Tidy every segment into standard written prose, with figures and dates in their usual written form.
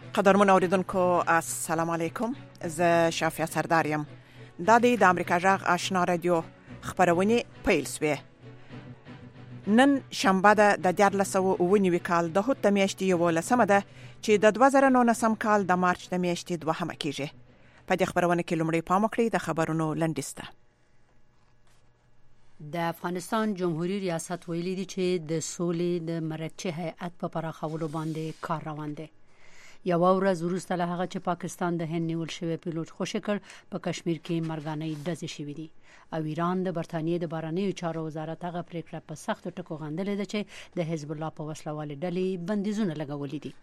قدرمن اوریدونکو السلام علیکم. زه شافیا سرداریم. دا د امریکا جغ آشنا رادیو خبرونه پیل سوی. نن شنبه ده د 1409 کال د هوت میاشتې یولسمه ده چې د 2019 کال د مارچ د میاشتې دوهمه کیږي. په دې خبرونه کې لومړی پام وکړئ د خبرونو لنډیسته. د افغانستان جمهوریت ریاست ویلي دی چې د سولې د مرکزي هیئت په پراخولو باندې کار روان دی. یو ورځ وروسته له هغه چې پاکستان د هند نیول شوی پیلوټ خوشی کړ، په کشمیر کې مرګانې ډزې شوې دي او ایران د برتانیې د بهرنیو چارو وزارت هغه پریکړه په سختو ټکو غندلې ده چې د حزب الله په وسلوالې ډلې بندیزونه لګولې دي.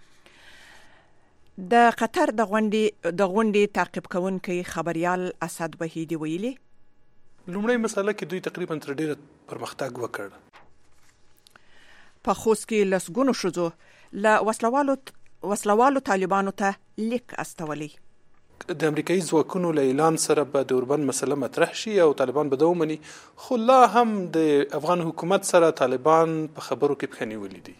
د قطر د غونډې تعقیب کوونکی خبريال اسد وحیدی ویلي لومړی مسله کې دوی تقریبا تر ډیره پرمختګ وکړ. په خوست کې لسګونو شوزو له وسلوالو طالبانو ته لیک استولی. د امریکایي ځواکونو له اعلان سره به د اوربند مسله مطرح شي او طالبان به دا ومني، خو لا هم د افغان حکومت سره طالبان په خبرو کې پښه نیولي دي.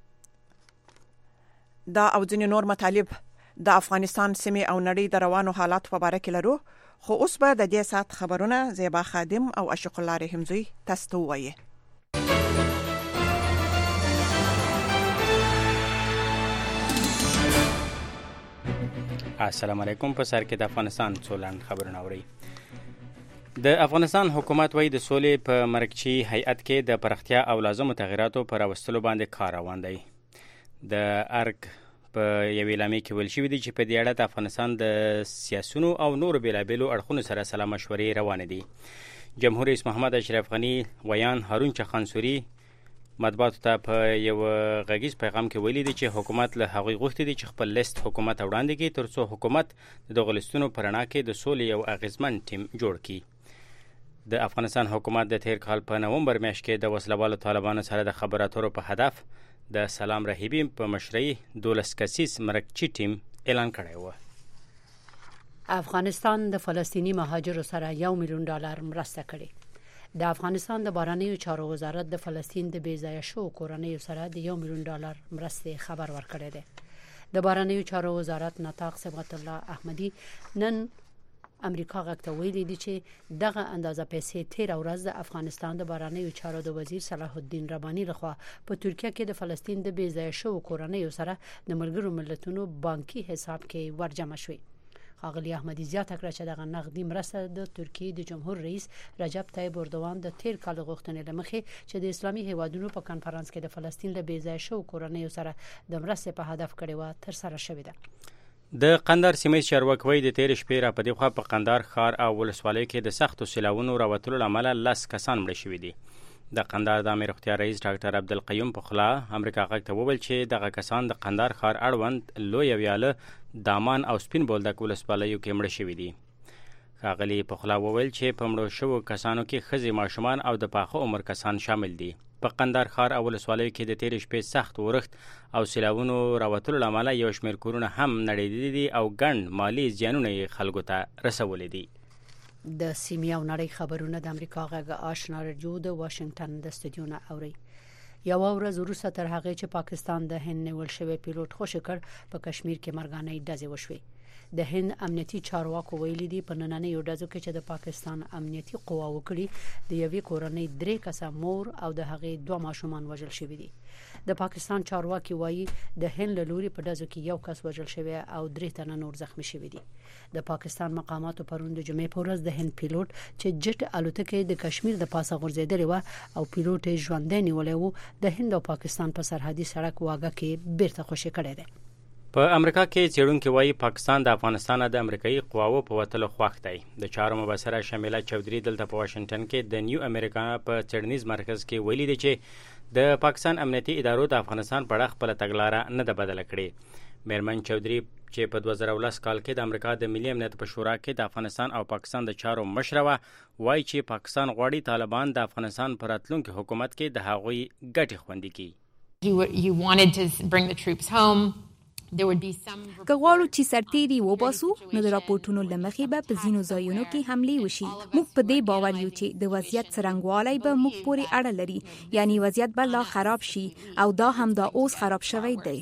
دا او ځینې نور مطالب د افغانستان سیمې او نړۍ د روانو حالات په اړه کې لرو، خو اوس به د دې سات خبرونه زیبا خادم او اشق الله رحمزوی تاسو ته وایي. السلام علیکم. په سر کې د افغانستان څولن خبرونه اوري. د افغانستان حکومت وايي د سولې په مرکزي هیئت کې د پرختیا او لازمو تغیراتو پر راوستلو باندې کار روان دی. د ارګ په یو اعلامیه کې ویل شوي دي چې په دې اړه د افغانستان د سیاسونو او نورو بیلابیلو اړخونو سره سلا مشورې روانې دي. جمهور رئیس محمد اشرف غني ویان هارون چخانسوري مطبوعاتو ته په یو غږیز پیغام کې ویلي دي چې حکومت له هغوی غوښتي دي چې خپل لیست حکومت وړاندې کړي ترڅو حکومت د دغو لیستونو په رڼا کې د سولې یو اغیزمن ټیم جوړ کړي. د افغانستان حکومت د تیر کال په نومبر میاشت کې د وسلوالو طالبانو سره د خبرو اترو په هدف د سلام رحیبی په مشرۍ 12 کسیز مرکزي ټیم اعلان کړی و. افغانستان د فلسطینی مهاجرو سره $1 میلیون مرسته کړې. د افغانستان د بهرنیو چارو وزارت د فلسطین د بېځایه شو کورنیو سره د $1 میلیون مرستې خبر ورکړی دی. د بهرنیو چارو وزارت نطاق صبغت الله احمدی نن امریکا غږ ته ویلي دي چې دغه اندازه پیسې تیر ورځ د افغانستان د بهرنیو چارو د وزیر صلاح الدین رباني لخوا په ترکیه کې د فلسطین د بېځایه شو کورنیو سره د ملګرو ملتونو بانکي حساب کې ورجمع شوې. ښاغلي احمدی زیاته کړه چې دغه نغدي مرسته د ترکیې د جمهور رئیس رجب طیب اردوان د تیر کال غوښتنې له مخې چې د اسلامي هیوادونو په کانفرنس کې د فلسطین له بېځایه شو کورنیو سره د مرستې په هدف کړې و تر سره شوې ده. د قندهار سیمې چارواکي د تیر شپې را په دې خوا په قندهار ښار او ولسوالۍ کې د سختو سیلاوونو راوتلو له امله 10 کسان مړه شوي دي. د قندهار د عامه روغتیا رئیس ډاکټر عبدالقیوم په خلا امریکا غږ ته وویل چې دغه کسان د قندهار ښار اړوند لوی ویاله، دامان او سپین بولدک ولسوالیو کې مړه شوي دي. ښاغلي په خلا وویل چې په مړو شوو کسانو کې ښځې، ماشومان او د پاخه عمر کسان شامل دي. په قندهار ښار او ولسوالیو کې د تېرې شپې سخت ورښت او سیلاوونو راوتلو له امله یو شمېر کورونه هم نړېدلي دي او ګڼ مالي زیانونه یې خلکو ته رسولي دي. د سیمې او نړۍ خبرونه د امریکا غږ آشنا رادیو د واشنگټن د استودیو نه اوري. یو ورځ وروسته تر هغه چې پاکستان د هند نیول شوی پیلوټ خوشی کړ، په کشمیر کې مرګانې ډزې وشوې. د هند امنیتي چارواکو ویلي دي په نننیو ډزو کې چې د پاکستان امنیتي قواو کړي د یوې کورنۍ 3 کسه مور او د هغې 2 ماشومان وژل شوي دي. د پاکستان چارواکي وایي د هند له لوري په ډزو کې 1 کس وژل شوی او 3 تنه نور زخمی شوي دي. د پاکستان مقاماتو پرون د جمعې په ورځ د هند پیلوټ چې جټ الوتکې د کشمیر د پاسه غورځېدلې و او پیلوټ یې ژوندی نیولی و، د هند او پاکستان په سرحدي سړک واګه کې بیرته خوشی کړی دی. په امریکا کې څېړونکي وایي پاکستان د افغانستان د امریکایي قواو په وتلو خوښ دی. د چارو مبصره شمیله چودري دلته په واشنگټن کې د نیو امریکا په څېړنیز مرکز کې ویلي دي چې د پاکستان امنیتي ادارو د افغانستان په اړه خپله تګلاره نه ده بدله کړې. میرمن چودري چې په 2010 کال کې د امریکا د ملي امنیت په شورا کې د افغانستان او پاکستان د چارو مشره وه، وایي چې پاکستان غواړي طالبان د افغانستان په راتلونکي حکومت کې د هغوی ګټې خوندي کړي. He wanted to bring the troops home. که غواړو چې سرتیري وباسو نو د راپورټونو لمخې به په ځینو ځایونو کې حملې وشي. موږ په دې باور یو چې د وضعیت څرنګوالی به موږ پورې اړه لري، یعنی وضعیت به لا خراب شي او دا هم دا اوس خراب شوی دی.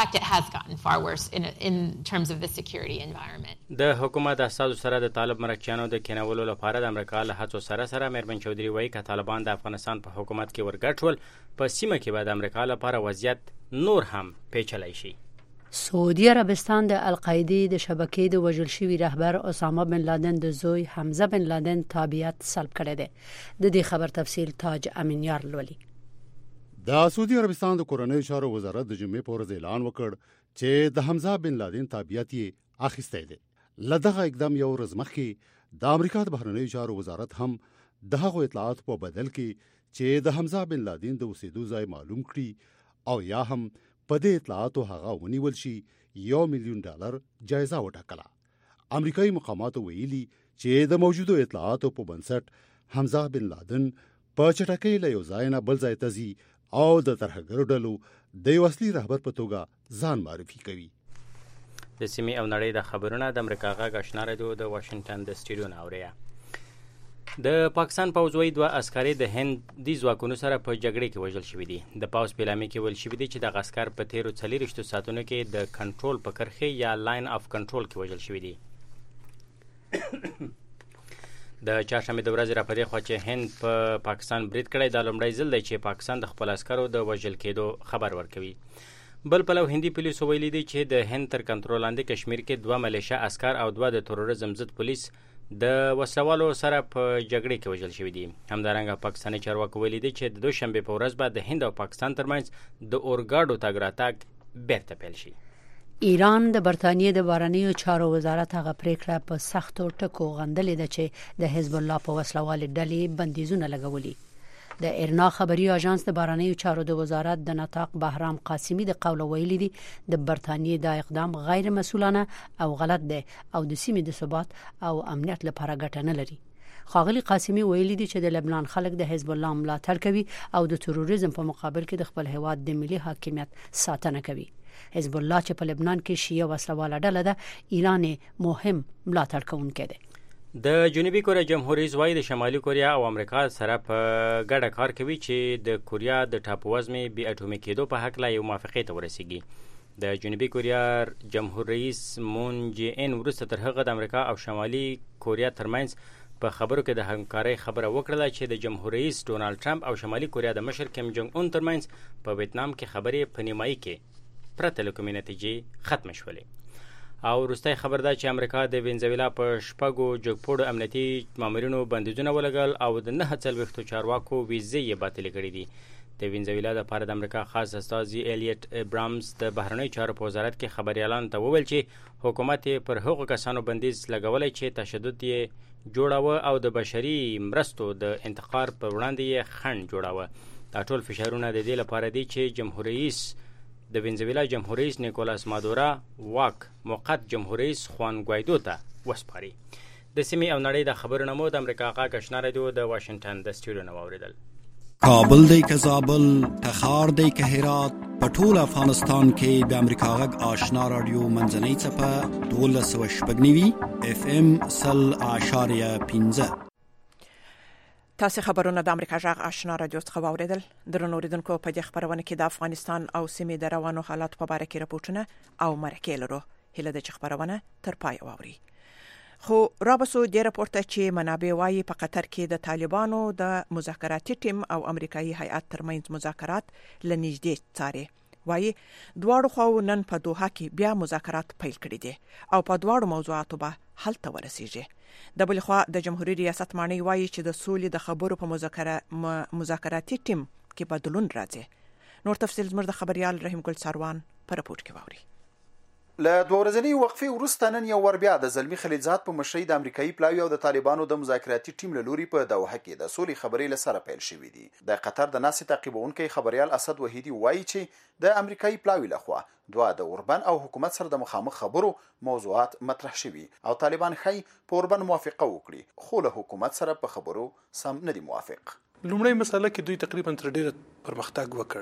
د حکومت اساسو سره د طالب مرکچیانو د کینولو لپاره د امریکا له هڅو سره مېرمن چودري وایي که طالبان د افغانستان په حکومت کې ورګډ شول په سیمه کې به د امریکا لپاره وضعیت نور هم پیچلی شي. سعودي عربستان د القاعده د شبکې د وژل شوي رهبر اسامه بن لادن د زوی حمزه بن لادن تابعیت سلب کړی دی. د دې خبر تفصیل تاج امینیار لولي. د سعودي عربستان د کورنیو چارو وزارت د جمعې په ورځ اعلان وکړ چې د حمزه بن لادن تابعیت یې اخیستی دی. لدغه اقدام یو ورځ مخکې د امریکا د بهرنیو چارو وزارت هم د هغو اطلاعاتو په بدل کې چې د حمزه بن لادن د اوسېدو ځای معلوم کړي او یا هم په دې اطلاعاتو هغه ونیول شي $1 ملیون جایزه وټاکله. امریکایي مقاماتو ویلي چې د موجودو اطلاعاتو په بنسټ حمزه بن لادن په چټکۍ له یو ځای نه بل ځای ته ځي او د ترهګرو ډلو د یو اصلي رهبر په توګه ځان معرفي کوي. د سیمې او نړۍ د خبرونه د امریکا غږ آشنا رادیو د واشنگټن د سټوډیو نه اوري. د پاکستان پوځ وایي 2 عسکر د هندي ځواکونو سره په جګړه کې وژل شوي دي. د پوځ په اعلامیه کې ویل شوي دي چې د عسکر په تیرو 40 ساعتونو کې د کنټرول په کرښې یا لاین اف کنټرول کې وژل شوي دي. د چهارشنبې د ورځې راپدې خوا چې هند په پاکستان برید کړی دا لومړی ځل دی چې پاکستان د خپل عسکرو د وژل کېدو خبر ورکوي. بل پلو هندي پولیسو ویلي دي چې د هند تر کنټرول لاندې کشمیر کې 2 ملیشه عسکر او 2 د تروریزم ضد پولیس د وسلوالو سره په جګړه کې وژل شوي دي. همدارنګه پاکستاني چارواکو ویلي دي چې د دوشنبې په ورځ به د هند او پاکستان ترمنځ د اورګاډو تګ راتګ بیرته پیل شي. ایران د برتانیې د بهرنیو چارو وزارت هغه پریکړه په سختو ټکو غندلې ده چې د حزب الله په وسلوال ډلې بندیزونه لګولي. د ایرنا خبري اژانس د بهرنیو چارو د وزارت د نطاق بهرام قاسمی د قول ویلي دي د برتانیې د اقدام غیر مسؤلانه او غلط دی او د سیمې د ثبات او امنیت لپاره ګټه نه لري. ښاغلي قاسمی ویلي دي چې د لبنان خلک د حزب الله ملاتړ کوي او د تروریزم په مقابل کې د خپل هیواد د ملي حاکمیت ساتنه کوي. حزب الله چې په لبنان کې شیعه وسلواله ډله ده ایران مهم ملاتړ کوونکی دی. د جنوبي کوریا جمهور رئیس وایي د شمالي کوریا او امریکا سره په ګډه کار کوي چې د کوریا د ټاپووزمې بې اټومي کېدو په هکله یو موافقې ته ورسیږي. د جنوبي کوریا جمهور رئیس مون جې ان وروسته تر هغه د امریکا او شمالي کوریا ترمنځ په خبرو کې د همکارۍ خبره وکړه چې د جمهور رئیس ډونالد ټرمپ او شمالي کوریا د مشر کیم جونګ اون ترمنځ په ویتنام کې خبرې په نیمایي کې پرته له کومې نتیجې ختم شولې. او وروستی خبر دا چې امریکا د وینزویلا په 6 جګپوړو امنیتي مامورینو بندیزونه ولګل او د 49 چارواکو ویزې یې باطلې کړې دي. د وینزویلا لپاره د امریکا خاص استازي الیټ ابرامز د بهرنیو چارو په وزارت کې خبريالانو ته وویل چې حکومت پر هغو کسانو بندیز لګولای چې تشدد یې جوړاوه او د بشري مرستو د انتقال پر وړاندې یې خنډ جوړاوه. دا ټول فشارونه د دې لپاره دي چې جمهور رئیس د وینزویلا جمهور رئیس نیکولاس مادورا واک موقت جمهور رئیس خوان ګوایدو ته وسپاري. د سیمې او نړۍ د خبرونو مو د امریکا غږ آشنا رادیو د واشنگټن د سټوډیو نه واوریدل. کابل دی که زابل، تخار دی که هرات، په ټول افغانستان کې د امریکا غږ آشنا رادیو منځنۍ څپه 1290 FM 0.15. تاسو خبرونه د امریکا غږ آشنا رادیو څخه واوریدل. درنو اوریدونکو په دې خبرونه کې د افغانستان او سیمې د روانو حالات په اړه کې راپورټونه او مرکې لرو. هله د خبرونه تر پای واوري. خو رابسو د راپورته چې منابع وايي په قطر کې د طالبانو د مذاکراتي ټیم او امریکایي هیئات ترمنځ مذاکرات لنږدې څاري. وايي دواړو خواو نن په دوحه کې بیا مذاکرات پیل کړي دي او په دواړو موضوعاتو به حل ته ورسیږي. د بل خوا د جمهوریت ریاست معني وايي چې د سولې د خبرو په مذاکراتي ټیم کې بدلون راځي. نور تفصیل زموږ د خبريال رحیم ګل سروان په راپور کې واوري. له دوه ورځې وقفې وروسته نن یو ور بیا د زلمی خلیلزاد په مشرۍ د امریکایي پلاوی او د طالبانو د مذاکراتي ټیم له لوري په دوحه کې د سولې خبرې له سره پیل شوې دي. د قطر د ناسې تعقیبونکي خبريال اسد وحیدی وایي چې د امریکایي پلاوی لخوا دوه د اوربن او حکومت سره د مخامخ خبرو موضوعات مطرح شوي او طالبان خي په اوربن موافقه وکړي خو له حکومت سره په خبرو سم نه دي موافق. لومړی مسله کې دوی تقریبا تر ډیره پرمختګ وکړ.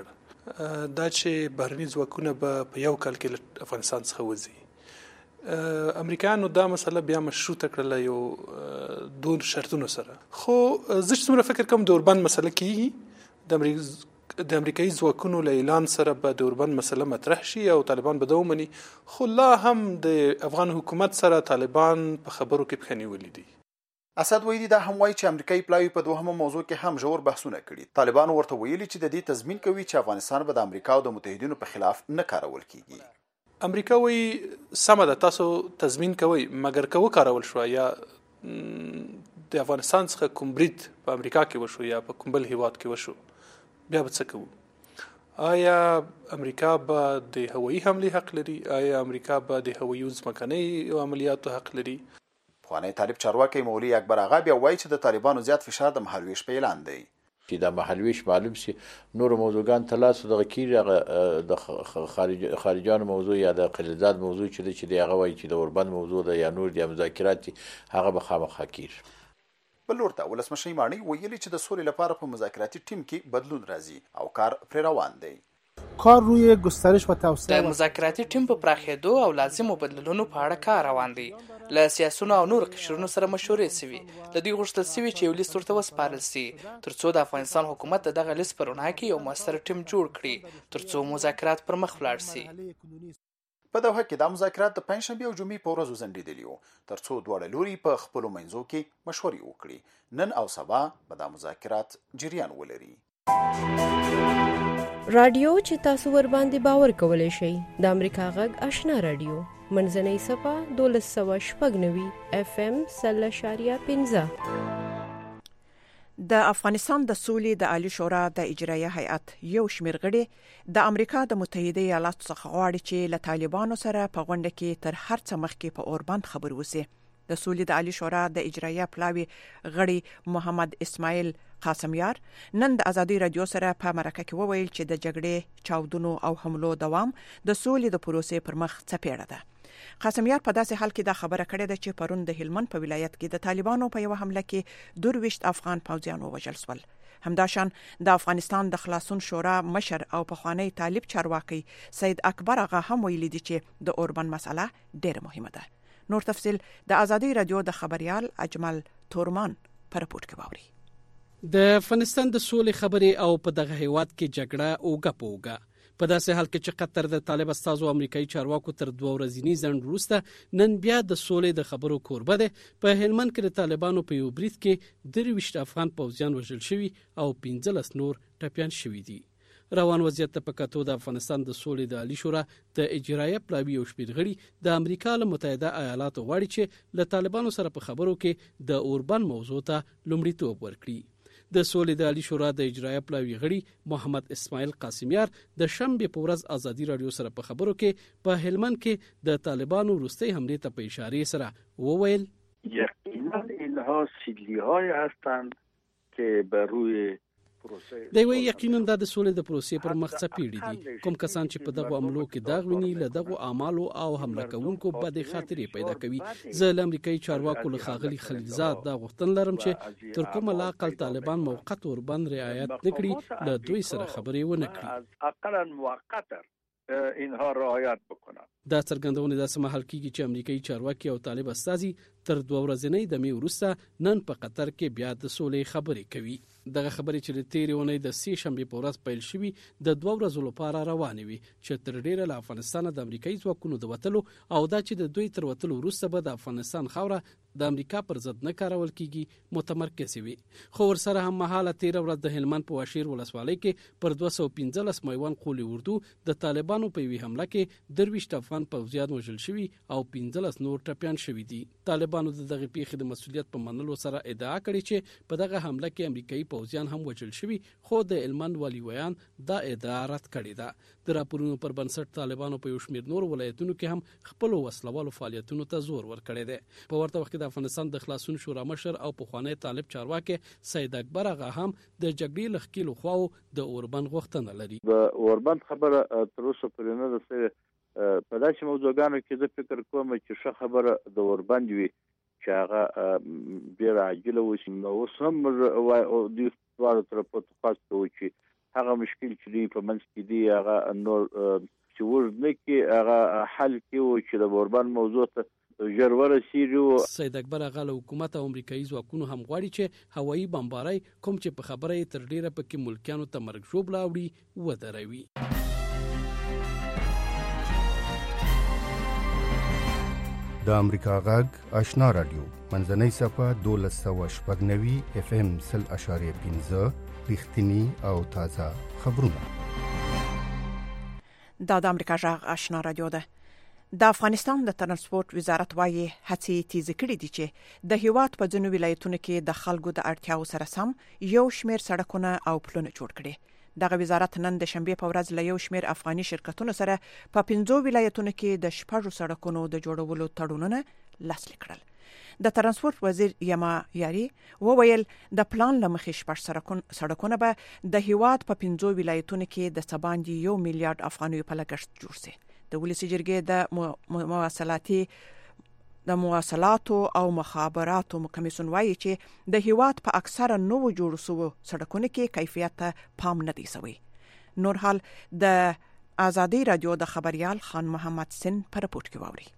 دا چې بهرني ځواکونه به په یو کال کې له افغانستان څخه وځي. امریکایانو دا مسله بیا مشروطه کړله یو دوه شرطونو سره. خو زه څومره فکر کوم د اوربند مسله کېږي د امریکایي ځواکونو له اعلان سره به د اوربند مسله مطرح شي او طالبان به دا ومني. خو لا هم د افغان حکومت سره طالبان په خبرو کې پښه نیولي دي. اسد ویلي دا هم وایي چې امریکایي پلاوی په دوهمه موضوع کې هم ژور بحثونه کړي. طالبان ورته ویلي چې د دې تضمین کوي چې افغانستان به د امریکا او د متحدینو په خلاف نه کارول کیږي. امریکا وایي سمه ده تاسو تضمین کوئ، مګر که وکارول شوه یا د افغانستان څخه کوم برید په امریکا کې وشو یا په کوم بل هیواد کې وشو بیا به څه کوو؟ آیا امریکا به د هوایي حملې حق لري؟ آیا امریکا به د هوایي ځمکنۍ عملیاتو حق لري؟ پخوانی طالب چارواکی مولوي اکبر آغا بیا وایي چې د طالبانو زیات فشار د مهالویش په اعلان دی. چې د مهالویش معلوم سي نور موضوعګان تلاسو دغه کیږي د خارجانو موضوع یا د قلزاد موضوع چې د هغه وایي چې د اوربند موضوع د یا نور د مذاکرات هغه به خامخا کیږي. بل ورته ولسمشر مانی ویلي چې د سولې لپاره په مذاکراتي ټیم کې بدلون راځي او کار پر روان دی. کار روی گسترش و توسعه د مذاکراتي ټیم په پراخېدو او لازمو بدلونونو په اړه کار روان دی. له سیاسونو او نور قشرونو سره مشورې سوي. له دوی غوښتل سوي چې یو لیست ورته وسپارل سي ترڅو د افغانستان حکومت دغه لیست پر وړاندې کې یو مؤثر ټیم جوړ کړي ترڅو مذاکرات پر مخ ولاړ سي. په دوحه کې د مذاکرات د پنځشنبه او جمعې په ورځو ځنډېدلي وو ترڅو دواړه لوري په خپلو منځو کې مشورې وکړي. نن او سبا به د مذاکرات جریان ولري. رادیو چې تاسو ور باندې باور کولای شئ د امریکا غږ آشنا رادیو منځنۍ صفه 1290 FM 0.15. د افغانستان د سولې د عالی شورا د اجرایه هیئت یو شمېر غړي د امریکا د متحده ایالاتو څخه غواړي چې له طالبانو سره په غونډه کې تر هر څه مخکې په اوربند خبرې وشي. د سولې د عالی شورا د اجرایه پلاوی غړي محمد اسماعیل قاسمیار نن د ازادي رادیو سره په مرکه کې وویل چې د جګړې چاودنو او حملو دوام د سولې د پروسې پر مخ څپېړه ده. قاسمیار په داسې حال کې دا خبره کړې ده چې پرون د هلمند په ولایت کې د طالبانو په یو حمله کې 22 افغان پوځیان ووژل شول. همداشان د افغانستان د خلاصون شورا مشر او پخوانی طالب چارواکي سید اکبر آغا هم ویلي دي چې د اوربند مسله ډېره مهمه ده. نور تفصيل د ازادي رادیو د خبريال اجمل تورمان پر رپورت کې باوري. د افغانستان د سولې خبرې او په دغه هیواد کې جګړه اوګه پوګه په داسې حال کې چې قطر د طالب استازو امریکایي چارواکو تر 2 ورځې ځنډ وروسته نن بیا د سولې د خبرو کوربه ده. په هلمند کې د طالبانو په یو برید کې 23 افغان پوځیان وژل شوي او 15 نور ټپیان شوي دي. روان وضعیت ته په کتو د افغانستان د سولې د عالی شورا د اجرایه پلاوی او شمېر غړي د امریکا له متحده ایالاتو غواړي چې له طالبانو سره په خبرو کې د اوربند موضوع ته لومړیتوب ورکړي. د سولې د عالی شورا د اجرایه پلاوی غړي محمد اسماعیل قاسمیار د شنبه په ورځ ازادي رادیو سره په خبرو کې په هلمند کې د طالبانو وروستي حمله ته په اشاره سره وویل یقینا اینها سیدلی‌های هستند که بر روی دی وی یقینا د سولې د پروسې پر مخ څپېړي دي. کوم کسان چې په دغه عملو کې داغ ویني له دغه اعمالو او حمله کوونکو بد خاطرې پیدا کوي. زه له امریکایي چارواکو له ښاغلي خلیلزاد دا غوښتنه لرم چې تر کومه لا اقل طالبان موقت اوربند رعایت نکړي له دوی سره خبرې ونه کړي. اقلا موقتا اینها رعایت بکنند. دا څرګندونه د سمحل کیږي چې امریکایي چارواکي او طالب استازي تر 2 ورځې د می وروسته نن په قطر کې بیا د سولې خبرې کوي. دغه خبرې چې د تیرې ونې د 3 شنبه په ورځ پیل شوي د 2 ورځو لپاره روانې وي چې تر ډیره له افغانستان د امریکایي ځواکونو د وټلو او دا چې د دوی تر وټلو وروسته به د افغانستان خاوره د امریکا پر ضد نه کارول کیږي متمرکز وي. خو ورسره هم مهاله 13 ورځ د هلمند په واشیر ولسوالۍ کې پر 215 میوان قولي اردو د طالبانو په وی حمله کې 23 افغان پوځیان وژل شوي او 15 نور ټپیان شوي دي. طالبانو د دغه پیښې د مسؤلیت په منلو سره ادعا کړې چې په دغه حمله کې امریکایي پوځیان هم وژل شوي، خو د هلمند والي ویان دا ادعا رد کړې ده. د راپورونو پر بنسټ طالبانو په یو شمېر نور ولایتونو کې هم خپل وسلوالو فعالیتونو ته زور ورکړی دی. په ورته وخت کې د افغانستان د خلاصون شورا مشر او پخوانی طالب چارواکي سید اکبر آغا هم د جګړې لخکېلو خواو د اوربند غوښتنه لري. د اوربند خبره تر اوسه پورې نه ده. په داسې موضوعګانو کې زه فکر کوم چې ښه خبره د اوربند وي چې هغه ډېره عاجله وشي. نو اوس هم دوی دواړو طرفو ته خواست کوو چې هغه مشکل چې په منځ کې دی هغه نور چې ورنه کې هغه حل کې او چې د اوربند موضوع ته ژر ورسیږي. سید اکبر اغا له حکومت او امریکایي ځواکونو هم غواړي چې هوایي بمبارۍ کوم چې په خبره تر ډیره پکې ملکیانو ته مرګ ژوبله وړي ودروي. د امریکا غږ آشنا رادیو منځنۍ صفه 1290 FM 0.15 رښتینی او تازه خبرونه. دا د امریکا غږ آشنا رادیو ده. د افغانستان د ترانسپورت وزارت وايي هڅې تیز کړې دي چې د هیواد په ځینو ولایتونو کې د خلکو د اړتیاو سره سم یو شمېر سړکونه او پلونه جوړ کړي. دغه وزارت نن د شنبه په ورځ له یو شمېر افغاني شرکتونو سره په 15 ولایتونو کې د 6 سړکونو د جوړولو تړونونه لاسلیک کړل. د ترانسپورت وزیر یما یاري وویل د پلان لمخې 6 سړکونه به د هیواد په 15 ولایتونو کې د سباندي 1 میلیارډ افغانیو په لګښت جوړ شي. د ولسی جرګې د مواصلاتو او مخابراتو کمیسیون وايي چې د هیواد په اکثره نو جوړ شوو سړکونو کې کیفیت ته پام نه دی شوی. نور حال د آزادی رادیو د خبريال خان محمد سن په رپورت کې ووري.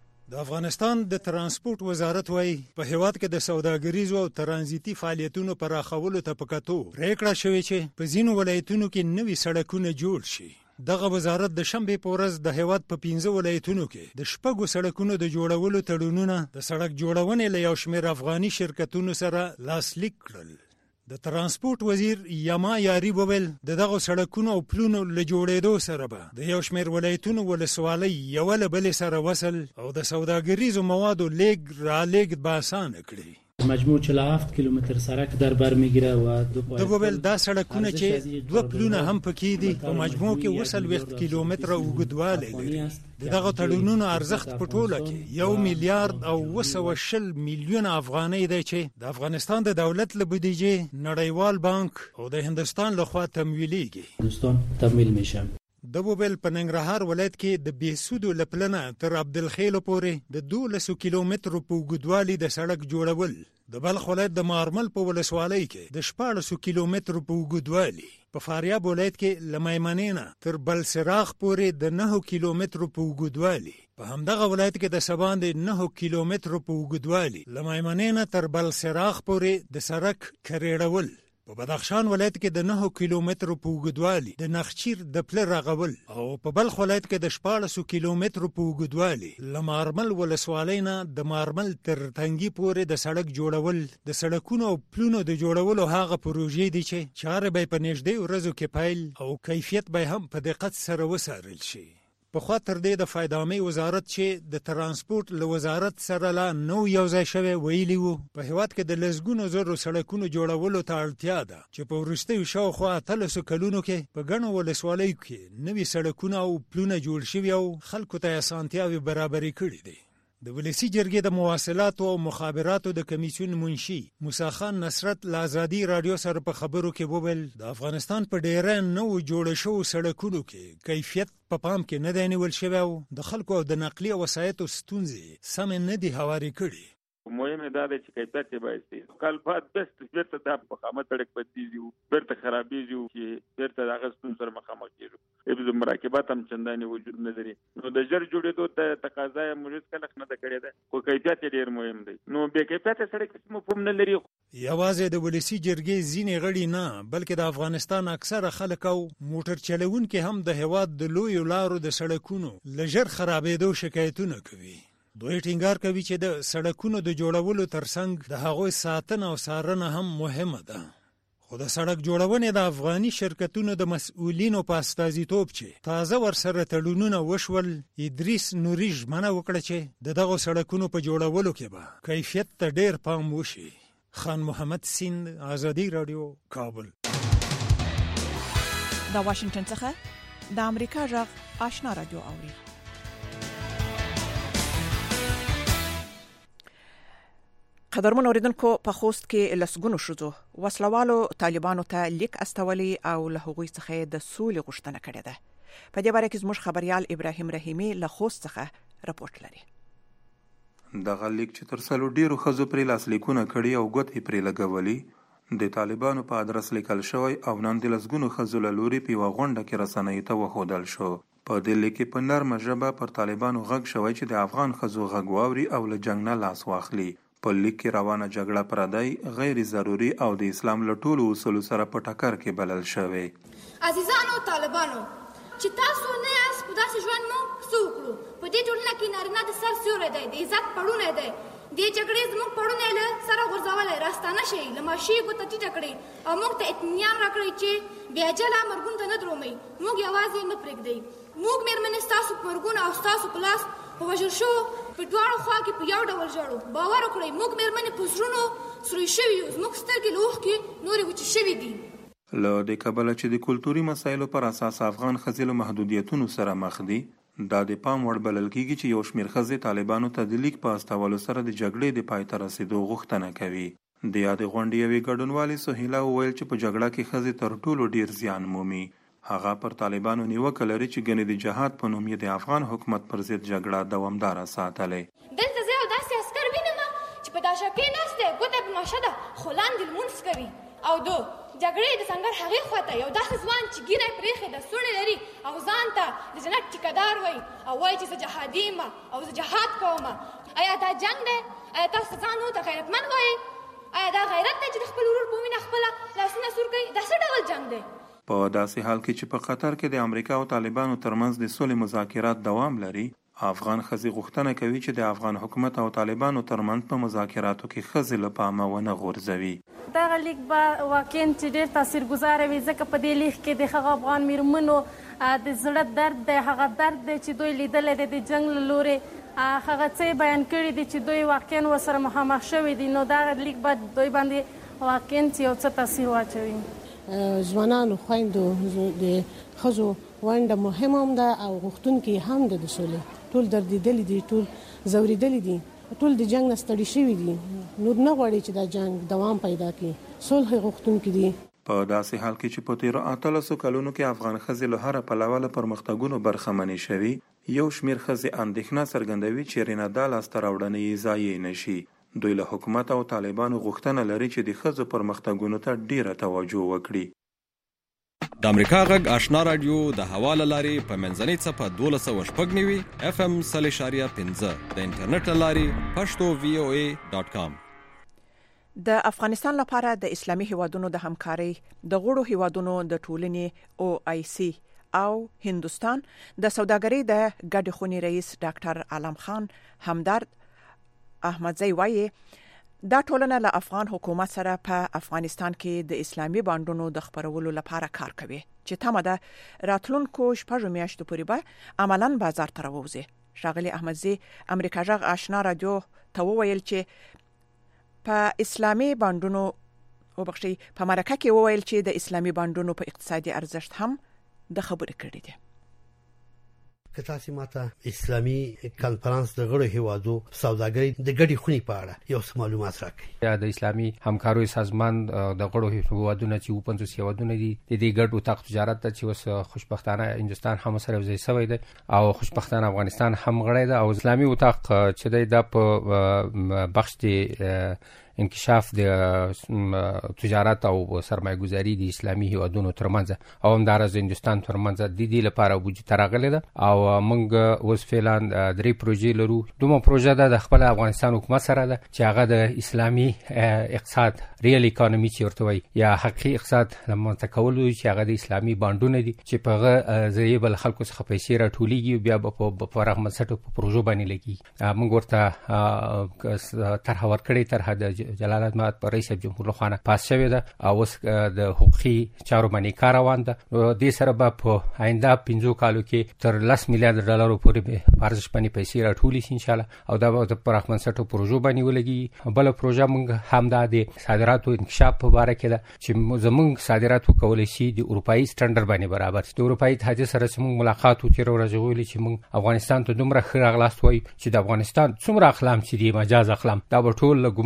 د افغانستان د ترانسپورت وزارت وايي په هیواد کې د سوداګریزو او ترانزیتي فعالیتونو پراخولو ته پکاتو پریکړه شوې چې په ځینو ولایتونو کې نوي سړکونه جوړ شي. دغه وزارت د شنبه په ورځ د هیواد په 15 ولایتونو کې د 6 سړکونو د جوړولو تړونونه د سړک جوړونې له یو شمېر افغاني شرکتونو سره لاسلیک کړل. د ترانسپورت وزیر یما یاري وویل دغه سړکونو او پلونو له جوړېدو سره به د یو شمېر ولایتونو ولسوالۍ یو له بل سره وصل او د سوداګریزو موادو لیږد رالېږد به اسانه کړي. مجموع 47 کیلومتر سړک در بر میگیره و د وبل دا سړکونه چې 2 پلونه هم پکې دي په مجموع کې وصل 20 کیلومتر اوږدوالی لري. دغه تړونونو ارزښت په ټوله کې 1 میلیارډ او 220 میلیون افغانۍ دی چې د افغانستان د دولت له بودیجې نړیوال بانک او د هندستان لخوا تمویلېږي. هندستان تمویل میشه. د بوبل په ننګرهار ولایت کې د بیسودو لپلنه تر عبدالخیل پورې د 12 کیلومترو په اوږدوالي د سړک جوړول. د بلخ ولایت د مارمل په ولسوالۍ کې د 14 کیلومترو په اوږدوالي. په فاریاب ولایت کې له میمنې تر بلسراغ پورې د 9 کیلومترو په اوږدوالي. په همدغه ولایت کې د سباندې 9 کیلومترو په اوږدوالي له میمنې تر بلسراغ پورې د سړک کریړول. په بدخشان ولایت کې د 9 کیلومترو په اوږدوالي د نخچیر د پله رغول او په بلخ ولایت کې د 14 کیلومترو په اوږدوالي له مارمل ولسوالۍ نه د مارمل تر تنګي پورې د سړک جوړول. د سړکونو او پلونو د جوړولو هغه پروژې دي چې چارې به په نږدې ورځو کې پیل او کیفیت به هم په دقت سره وڅارل شي. په خوا تر دې د فایدامي وزارت چې د ترانسپورت له وزارت سره لا نو یو ځای شوی ویلی وو په هیواد کې د لسګونو زرو سړکونو جوړولو ته اړتیا ده چې په وروستیو شاوخوا 13 کلونو کې په ګڼو ولسوالیو کې نوي سړکونه او پلونه جوړ شوي او خلکو ته اسانتیاوې برابرې کړي دي. د ولسی جرګې د مواصلاتو او مخابراتو د کمیسیون منشي موسی خان نصرت له آزادی رادیو سره په خبرو کې وویل د افغانستان په ډیره نو جوړ شو سړکونو کې کیفیت په پام کې نه دی نیول شوی او د خلکو او د نقلیه وسایطو ستونزې سم نه دي هواري کړي. مهمه دا ده چې کیفیت یې باید شي. کلفات بست بیرته د مخامخ سړک بدلیږي بیرته خرابېږي چې بیرته د هغه ستونزو سره مخامخ کېږو. ابز مراقبت هم چندانې وجود نه لري. نو د ژر جوړېدو ته تقاضا یې موجود کلک نه ده کړې ده خو کیفیت یې ډېر مهم دی. نو بې کیفیته سړک هېڅ مفهوم نه لري. یوازې د ولسی جرګې ځینې غړي نه بلکې د افغانستان اکثره خلک او موټر چلوونکي هم د هیواد د لویو لارو د سړکونو له ژر خرابېدو شکایتونه کوي. دوی ټینګار کوي چې د سړکونو د جوړولو ترڅنګ د هغوی ساتنه او څارنه هم مهمه ده. خو د سړک جوړونې د افغاني شرکتونو د مسؤلینو په استازیتوب چې تازه ورسره تړونونه وشول ادریس نوري ژمنه وکړه چې دغه سړکونو په جوړولو کې به کیفیت ته ډیر پام وشي. خان محمد سیند، آزادی رادیو، کابل. د واشنگټن څخه د امریکا غږ آشنا رادیو اوري. قدرمن اوریدونکو په خوست کې لسګونو شوزو وسلوالو طالبانو ته لیک استولي او له هغوی څخه د سولې غوښتنه کړې ده. په دې باره کې زموږ خبريال ابراهيم رحیمي له خوست څخه رپورټ لري. دغه لیک چې تر څلو ډیرو ښځو پرې لاسلیکونه کړي او ګوتې پرې لګولي د طالبانو په ادرس لیکل شوی او نن د لسګونو ښځو له لوري په یوه غونډه کې رسنیو ته وښودل شو. په دلی کې په نرمه ژبه پر طالبانو غږ شوی چې د افغان ښځو غږ واوري او له جنګ نه لاس واخلي. په لیک کې روانه جګړه پردی، غیر ضروري او د اسلام له ټولو اصولو سره په ټکر کې بلل شوی. عزیزانو طالبانو، چې تاسو نه یاست په داسې ژوند مو څه وکړو. په دې ټولنه کې نارینه د سر سیوری دی، د عزت پړونی دی. دې جګړې زموږ پړونی له سره غورځولی، راستانه شئ، له ماشي ګوته ټیټه کړئ او موږ ته اطمینان راکړئ چې بې اجله مرګونو ته نه درومئ. موږ یوازې مه پرېږدئ. موږ مېرمنې ستاسو په مرګونو او ستاسو په لاس په وژل شوو په دواړو خوا کې په یو ډول ژاړو. باور وکړئ، موږ مېرمنې په زړونو سروي شوي یو. زموږ سترګې له اوښکې نورې وچې شوي دي. له دې کبله چې د کلتوري مسایلو پر اساس افغان ښځې له محدودیتونو سره مخ دي، دا د پام وړ بلل کېږي چې یو شمېر ښځې طالبانو ته د لیک په استولو سره د جګړې د پای ته رسېدو غوښتنه کوي. د یادې غونډې یوې ګډونوالې سهیلا وویل چې په جګړه کې ښځې تر ټولو ډیر زیان مومي. هغه پر طالبانو نیوکه لري چې ګنې د جهاد په نوم یې د افغان حکومت پر ضد جګړه دوامداره ساتلې. دلته زه یو داسې عسکر وینم چې په داشه کې ناست دی، ګوته په ماشه ده، خو لاندې لمونځ کوي او د جګړې د سنګر هغې خواته یو داسې ځوان چې ږیره یې پرېښې ده، سوڼې لري او ځان ته د جنت ټیکهدار وایي او وایي چې زه جهادي یم او زه جهاد کوم. آیا دا جنګ دی؟ آیا تاسو ځان ورته غیرتمند وایئ؟ آیا دا غیرت دی چې د خپل ورور په وینه خپله لاسونه سور کوي؟ دا څه ډول جنګ دی؟ په داسې حال کې چې په قطر کې د امریکا او طالبانو ترمنځ د سولې مذاکرات دوام لري، افغان ښځې غوښتنه کوي چې د افغان حکومت او طالبانو ترمنځ په مذاکراتو کې ښځې له پامه ونه غورځوي. دغه لیک به واقعا چې ډېر تاثیرګذاره وي، ځکه په دې لیک کې د هغه افغان میرمنو د زړه درد دی، هغه درد دی چې دوی لیدلی دی د جنګ له لورې، هغه څه بیان کړي دي چې دوی واقعا ورسره مخامخ شوي دي. نو دغه لیک به دوی باندې واقعا چې یو څه تاثیر واچوي. ځوانانو خویندو د ښځو ونډه مهمه هم ده او غوښتونکي هم ده د سولې. ټول دردېدلي دي، ټول ځورېدلي دي، ټول د جنګ نه ستړي شوي دي، نور نه غواړي چې دا جنګ دوام پیدا کړي، صلح غوښتونکي دي. په داسې حال کې چې په تیرو 18 کلونو کې افغان ښځې له هره پلوه له پرمختګونو برخمنې شوي، یو شمېر ښځې اندېښنه څرګندوي چې رینه دا لاسته راوړنې یې ضایع نه شي. دوی له حکومت او طالبانو غوښتنه لري چې د ښځو پرمختګونو ته ډیره توجه وکړي. د امریکا غږ آشنا رادیو د هوا له لارې په منځنۍ څپه 1290 FM 0.5 د انټرنیټ له لارې پښتو voa.com. د افغانستان لپاره د اسلامي هیوادونو د همکارۍ د غړو هیوادونو د ټولنې OIC او هندوستان د سوداګرۍ د ګډې خونې رئیس ډاکټر عالم خان همدرد احمدزی وایي دا ټولنه له افغان حکومت سره په افغانستان کې د اسلامي بانډونو د خپرولو لپاره کار کوي چې تمه ده راتلونکو شپږ میاشتو پورې به عملاً بازار ته راوځي. ښاغلي احمدزی امریکا غږ آشنا رادیو ته وویل چې په اسلامي بانډونو په مرکه کې وویل چې د اسلامي بانډونو په اقتصادي ارزښت هم د خبرې کړې دي. که تاسو ماته اسلامي کانفرنس د غړو هیوادو سوداګرۍ د ګډې خونې په اړه یو څه معلومات راکړئ. د اسلامي همکارۍ سازمان د غړو هیوادونو چې 50 هیوادونه دي د دې ګډ اتاق تجارت ته چې اوس خوشبختانه هندستان هم سره وځي شوی دی او خوشبختانه افغانستان هم غړی دی او اسلامي اتاق چې دی د په بخش دی انکشاف د تجارت او سرمایه‌ګذاري د اسلامي هیوادونو ترمنځ او همدارس هندستان ترمنځ د دې لپاره وجود تراغله ده او موږ اوس فعلا درې پروژې لرو. دومره پروژه ده د خپل افغانستان حکومت سره ده چې هغه د اسلامي اقتصاد ریل اکانومي چې ورته وایي یا حقیقي اقتصاد لمنځه کول چې هغه د اسلامي بانډونه دي چې په هغه ذریعه بل خلکو څخه پیسې راټولېږي بیا په پراخ مسټو په پروژو باندې لګي. موږ ورته طرح ورکړې طرح د جلالت مات پر رئیس جمهور لخوا پاس شوی ده او اوس د حقوقي چارو باندې کار روان ده. د سره به په آینده 15 کالو کې تر 10 میلیارډ ډالر پورې په ارزش باندې پیسې راټولې شي ان شاء الله او دا به پر اخمنسټو پروژو باندې ولګي. بل پروژه موږ هم د صادراتو انکشاف په اړه کې ده چې زموږ صادرات کولای شي د اروپאי سټانډرډ باندې برابر شي. د اروپאי اتحادیه سره چې موږ ملاقات وکړو راځولې چې موږ افغانستان ته دومره خیر اغلاست وای چې د افغانستان څومره اقلام چې دی مجاز اقلام دا به ټول ګمرک نه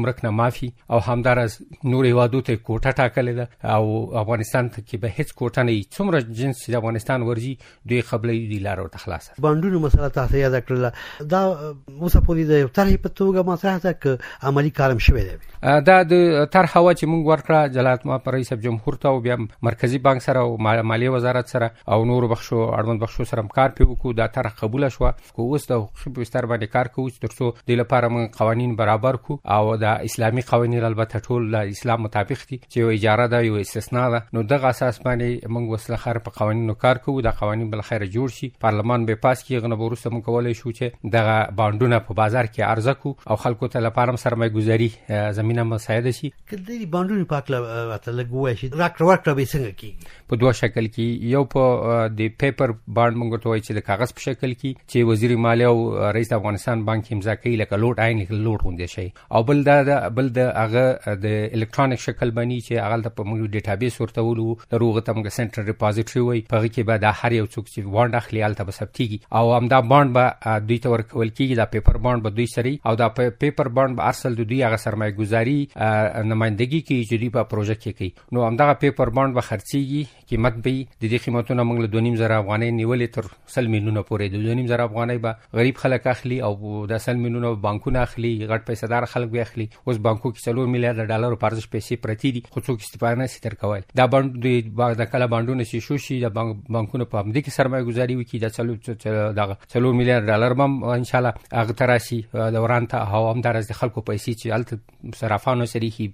معافي او همدارس نور هیوادو ته کوټه ټاکلې ده او افغانستان ته کې به هیڅ کوټه نه څومره جنس د افغانستان ورځي دوی قبلې دی لارو ته خلاص باندونو مسله تاسو یاد کړل دا اوس په دې د طرح په توګه مطرح ده ک عملی کارم شوی دی دا د طرح وا چې موږ ورکړه جلالت مآب رئیس جمهور ته او بیا مرکزی بانک سره او مالیه وزارت سره او نور بخشو اړوند بخشو سره کار پیو دا طرح قبول شو کو اوس د خپل بستر باندې کار کوو ترڅو د لپاره موږ قوانين برابر کو او د اسلامي قوانين البته ټول د اسلام مطابق دي چې یو اجاره ده یو استثناء ده نو دغه اساس باندې موږ وسله خر په قوانینو کار کوو د قوانین بل خیر جوړ شي پارلمان به پاس کیږي غنه ورسته موږ کولای شو چې دغه باندونه په بازار کې عرضه کو او خلکو ته لپاره سرمایه گذاري زمينه مساعده شي کله دې باندونه پاکله اته لګوي شي راکړه به څنګه کیږي په دوه شکل کې یو په د پیپر باند موږ ته وایي چې د کاغذ په شکل کې چې وزیر مالیه او رئیس افغانستان بانک امضا کوي لکه لوټ عین لوټ غونډه شي او بل د هغه د الکترونیک شکل باندې چې هغه په موږ ډیټابیس ورته ولو دروغه ته موږ سنټر ریپوزیټری وایي په هغه کې به د هر یو څوک چې باند اخلي الته به ثبتيږي او همدا باند به دوی ته ورکول کیږي دا پیپر باند به دوی سری او دا پیپر باند به ارسل دوی هغه سرمایه گذاري نمائندګي کوي چې دوی په پروژه کې کوي نو همدا پیپر باند به خرڅيږي قیمت به د دې قیمتونو موږ له 2.5 افغانۍ نیولې تر 100 میلیونه پورې د 2.5 افغانۍ به غریب خلک اخلي او د 100 میلیونه بانکونه اخلي غټ پیسېدار خلک به اخلي اوس بانکو کې 4 میلیارډ ډالر په ارزش پیسې پرتی دي خو څوک استفاده نه ستر کوي دا باند د کله باندونه شي شو شي د بانکونو په همدې کې سرمایه گذاري وکړي د 4 میلیارډ ډالر هم ان شاء الله هغه تراشي دوران ته هوا هم درز د خلکو پیسې چې الته صرافانو سریخي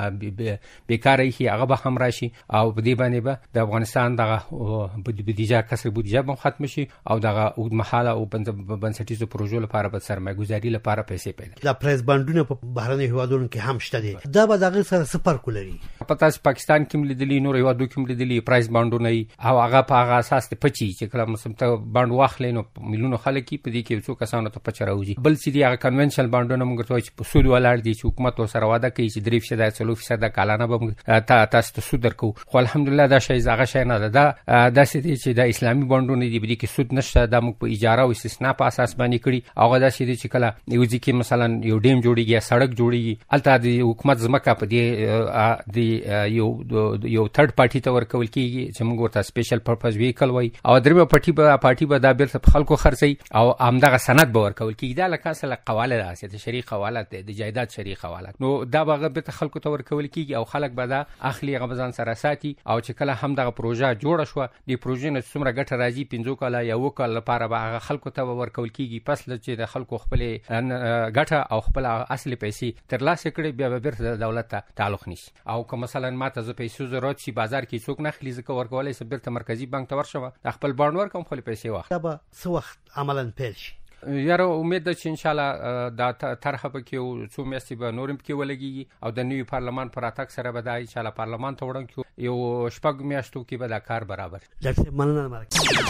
بیکاري هي هغه به هم راشي او په دې باندې به د افغانستان دغه بودیجه کسر بودیجه هم ختم شي او دغه اوږد مهاله او بنسټیزو پروژو لپاره به سرمایه گذاري لپاره پیسې پیدا دا پریس باندونه په بهرنی هیوادونو کې هم شته دي دا به دغه سره سفر کولري پتاس پاکستان کې لیدلی نور هیوادو کې لیدلی پرایس باندونه او هغه په هغه اساس ته پچی چې کله مسمته باند واخلې نو میلیونو خلک په دې کې څو کسانو ته پچ راوځي بل چې دی هغه کنونشنل باندونه موږ ته چې په سود ولاړ دي چې حکومت سره وعده کوي چې 3% کالانه به تاسو ته سود درکو خو الحمدلله دا شی زغه شی نه ده دا سې چې د اسلامي باندونه دی بده کې سود نشته د موږ په اجاره او استثناء په اساس باندې کړی هغه دا سې چې کله یو ځکه مثلا یو ډیم جوړیږي سړک جوړیږي الته د حکومت زمکه په دې د یو تھرد پارټي ته ورکول کیږي چې موږ ورته سپیشل پرپز ویکل وای او درمه پارټي به دا بیرته خلکو خرڅي او امدغه سند به ورکول کیږي دا لکه اصل قواله ده چې شریک حواله ده د جایداد شریک حواله نو دا به به خلکو ته ورکول کیږي او خلک به دا اخلي غوځان سره ساتي او چې کله هم دغه پروژه جوړه شو د پروژې نه څومره ګټه راځي 15 کاله یا وکړه لپاره به خلکو ته ورکول کیږي پس چې د خلکو خپل ګټه او خپل اصلي پیسې ترلاسه کړي بیا به بیرته دولت ته تعلق نشي او که مثلا ماته ز پیسې ضرورت شي بازار کې څوک نه خلی ځکه ورکولای سي بیرته مرکزی بانک ته ورشم خپل باند ورکوم خپل پیسې واخلم دا به څو وخت عملاً پیل شي یاره امید ده چې ان شاء الله دا طرحه به کې څو میاشتې به نورم کې ولګي او د نوي پارلمان پر اتاک سره به دا ان شاء الله پارلمان ته وړاندې کیو یو شپږ میاشتو کې به دا کار برابر ډاکټر مننه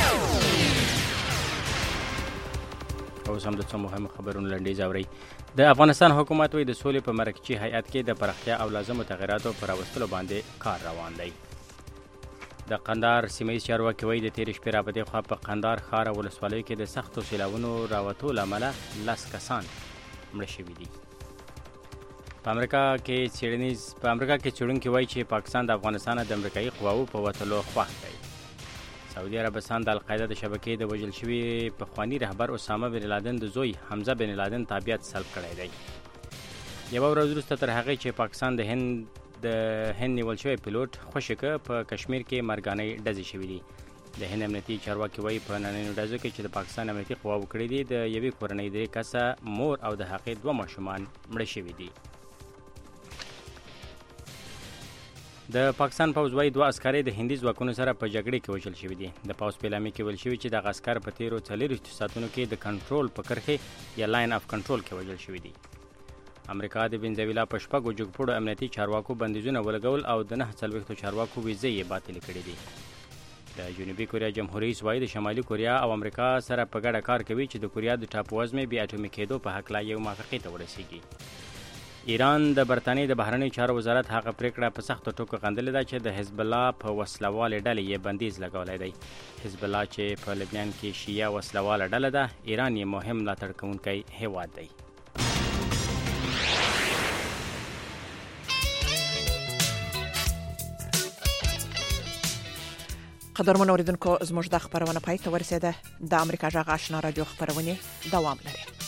او سم د څو مهمه خبرونه لنډیز اوري د افغانستان حکومت وی د سولې په مرکزی هیئت کې د پراختیا او لازمو تغیراتو پر راوستلو باندې کار روان دی د قندهار سیمه‌ییز چارواکي وایي د تېرې شپې رابطې خوا په قندهار ښار او ولسوالیو کې د سختو سیلاونو راوتو له امله 10 کسان مړه شوي دي په امریکا کې څېړونکي وایي چې پاکستان د افغانستان د امریکایي قواوو په وتلو خوښ دی سعودي عربستان د القاعده د شبکې د وژل شوي پخواني رهبر اسامه بن لادن د زوی حمزه بن لادن تابعیت سلب کړی دی یوه ورځ وروسته تر هغې چې پاکستان د هند نیول شوی پیلوټ خوشکه په کشمیر کې مرګانۍ ډزې شوي دي د هند امنیتي چارواکي وایي په نننیو ډزو کې چې د پاکستان امنیتي قواوو کړي دي د یوې کورنۍ 3 کسه مور او د هغې 2 ماشومان مړه شوي دي د پاکستان پوځ وایي 2 عسکر د هندي ځواکونو سره په جګړه کې وژل شوي دي د پوځ په اعلامیه کې ویل شوي چې د عسکر په تیرو 40 ساعتونو کې د کنټرول په کرښې یا لاین اف کنټرول کې وژل شوي دي امریکا د وینزویلا په شپږو جګپوړو امنیتي چارواکو بندیزونه ولګول او د 49 چارواکو ویزې یې باطلې کړې دي د جنوبي کوریا جمهور رئیس وایي د شمالي کوریا او امریکا سره په ګډه کار کوي چې د کوریا د ټاپووزمې بیا اټومي کېدو په هکله یو موافقې ته ورسیږي ایران د برتانیې د بهرنیو چارو وزارت هغه پریکړه په سختو ټکو غندلې ده چې د حزب الله په وسلوالې ډلې یې بندیز لګولی دی حزب الله چې په لبنان کې شیعه وسلواله ډله ده ایران یې مهم ملاتړ کوونکی هیواد دی قدرمن اوریدونکو زموږ د خبرونه پای ته ورسیده. د امریکا جغ آشنا رادیو خبرونه دوام لري.